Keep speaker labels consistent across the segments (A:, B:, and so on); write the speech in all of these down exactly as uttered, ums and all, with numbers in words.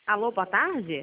A: Alô, boa tarde?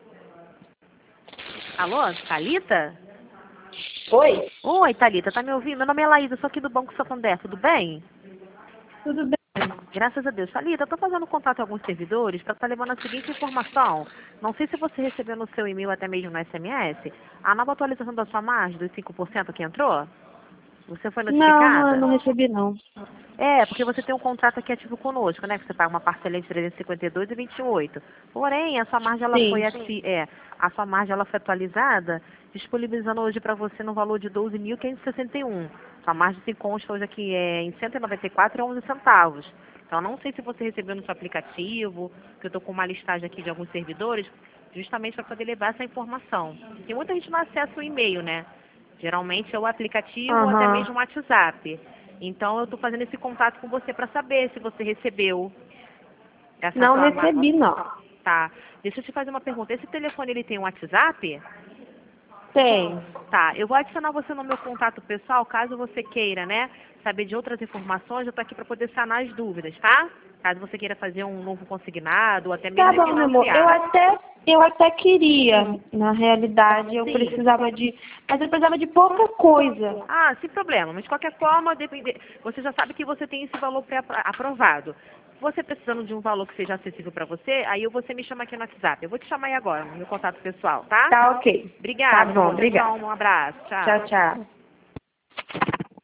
A: Alô, Thalita?
B: Oi?
A: Oi, Thalita, tá me ouvindo? Meu nome é Laísa, sou aqui do Banco Santander, tudo bem?
B: Tudo bem?
A: Graças a Deus. Thalita, eu tô fazendo contato com alguns servidores para estar levando a seguinte informação. Não sei se você recebeu no seu e-mail, até mesmo no S M S, a nova atualização da sua margem dos cinco por cento que entrou? Você foi
B: Não, não,
A: notificada?
B: não recebi não.
A: É, porque você tem um contrato aqui ativo conosco, né? Que você paga uma parcela de trezentos e cinquenta e dois e vinte e oito. Porém, a sua margem ela foi
B: Sim.
A: ati é, a sua margem ela foi atualizada, disponibilizando hoje para você no valor de doze mil quinhentos e sessenta e um. Sua margem se consta hoje aqui é em cento e noventa e quatro reais e onze centavos. Então, não sei se você recebeu no seu aplicativo, que eu estou com uma listagem aqui de alguns servidores, justamente para poder levar essa informação. Tem muita gente não acessa o e-mail, né? Geralmente é o aplicativo ou até
B: Aham.
A: mesmo o WhatsApp. Então eu estou fazendo esse contato com você para saber se você recebeu essa
B: Não
A: sua ma-
B: recebi não.
A: Tá. Deixa eu te fazer uma pergunta. Esse telefone ele tem um WhatsApp?
B: Tem.
A: Tá. Eu vou adicionar você no meu contato pessoal, caso você queira, né? Saber de outras informações, eu tô aqui para poder sanar as dúvidas, tá? Caso você queira fazer um novo consignado ou até
B: Tá
A: mesmo
B: bom, meu amor. Eu
A: refinanciar.
B: até, eu até queria, na realidade, eu
A: Sim.
B: precisava de. Mas eu precisava de pouca coisa.
A: Ah, sem problema. Mas de qualquer forma, depende... você já sabe que você tem esse valor pré-aprovado. Você precisando de um valor que seja acessível para você, aí você me chama aqui no WhatsApp. Eu vou te chamar aí agora, no meu contato pessoal, tá?
B: Tá ok. Tá
A: Obrigada,
B: bom,
A: moça.
B: obrigada.
A: Tchau, um abraço. Tchau.
B: Tchau, tchau.